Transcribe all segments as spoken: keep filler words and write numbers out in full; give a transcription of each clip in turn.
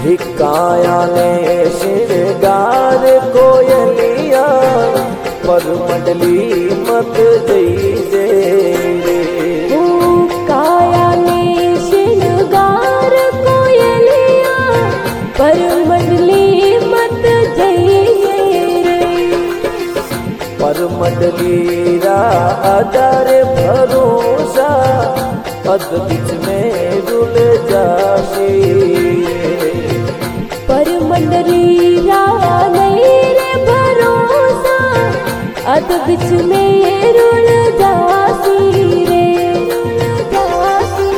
काया ने श्रृंगार कोयलिया पर मंडली मत जईजे ओ काया ने श्रृंगार कोयलिया पर मंडली मत जईजे पर मंडली रा आधार भरोसा अद बीच में रुल जासी पर मंडली रा नहीं रे भरोसा अद बीच में रुल जासी रे जासी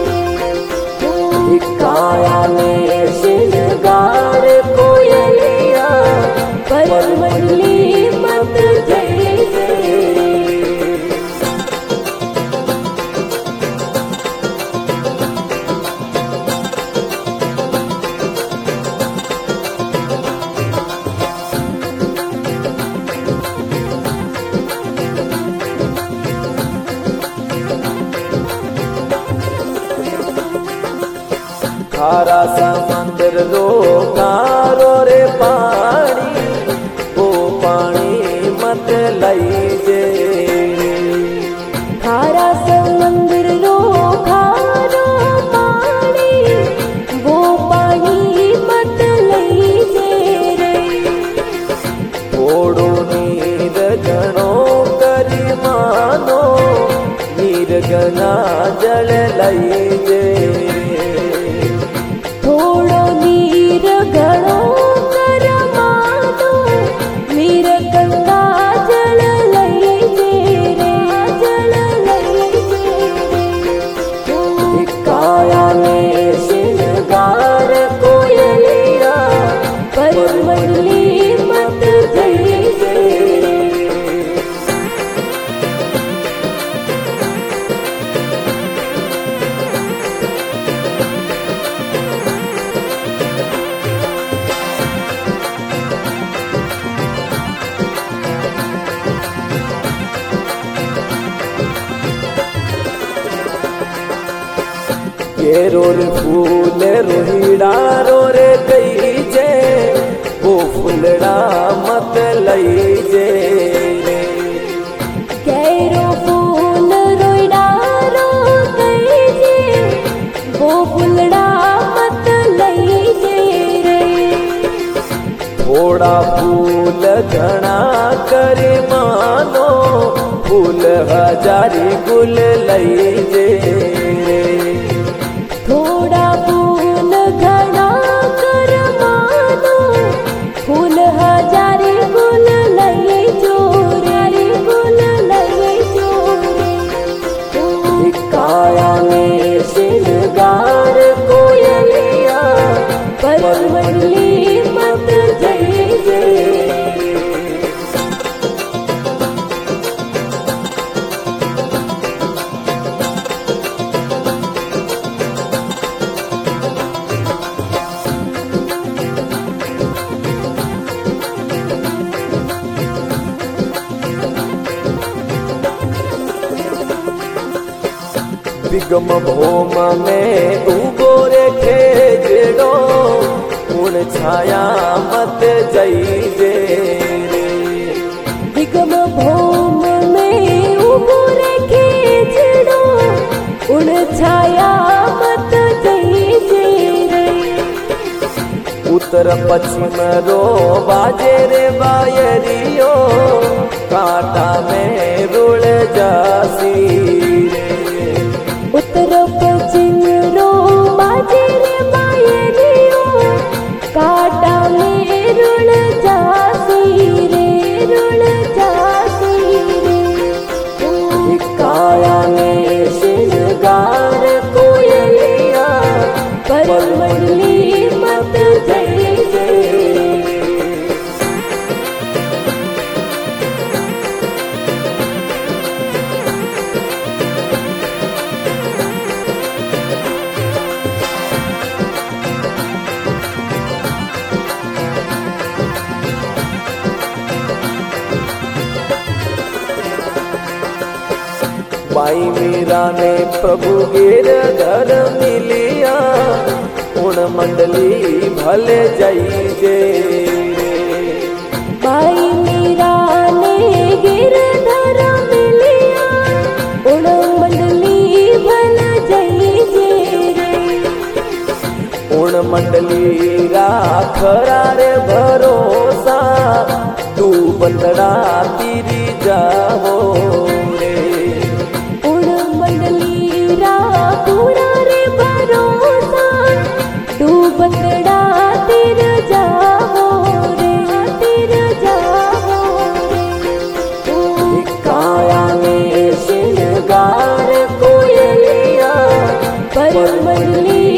काया ने श्रृंगार कोयलिया पर मंडली मत जईजे खारा समंदर रो कारो रे पानी वो पानी मत लईजे खारा समंदर रो खारो पानी वो पानी मत लईजे रे थोड़ो नीर गणो करी मानो नीर गना जल लईजे थोड़ो नीर घणो कर मानो नीर गंगा जल लईजे रे जल लईजे काया ने श्रृंगार कोयलिया पर मंडली मत जईजे केरो रे फूल रोहिड़ा रो रे कईजे वो फूलड़ा मत लईजे केरो फूल रोइड़ा रो कईजे वो फूलड़ा मत लईजे रे थोड़ा फूल घना करे मानो फूल हजारी गुल लईजे थोड़ा फूल घना कर मानो फूल हजारी गुल लईजो रे गुल लईजो रे काया ने श्रृंगार कोयलिया पर मंडली मत जईजे विगम भोम में उगो रे खेजड़ो उन छाया मत जईजे विगम भोम में उगो रे खेजड़ो उन छाया मत जईजे रे उत्तर पश्चिम रो बाजे रे बायरियो कांटा में रुल जासी उत्तर पश्चिम रो बाजे रे बायरियो काटा में रुल जासी रे रुल जासी रे काया ने श्रृंगार कोयलिया पर मंडली मत जईजे बाई मीरा ने प्रभु गिर घर मिलिया उण मंडली भले जईजे बाई मीरा ने गिरधर मिलिया उण मंडली भल जईजे रे उण मंडली राखरा रे भरोसा तू बंदड़ा तीरी जाओ रे उण मंडली राखुरा रे भरोसा तू बंदड़ा तीर जाओ रे तीर जाओ रे काया में श्रृंगार कोयलिया पर मंडली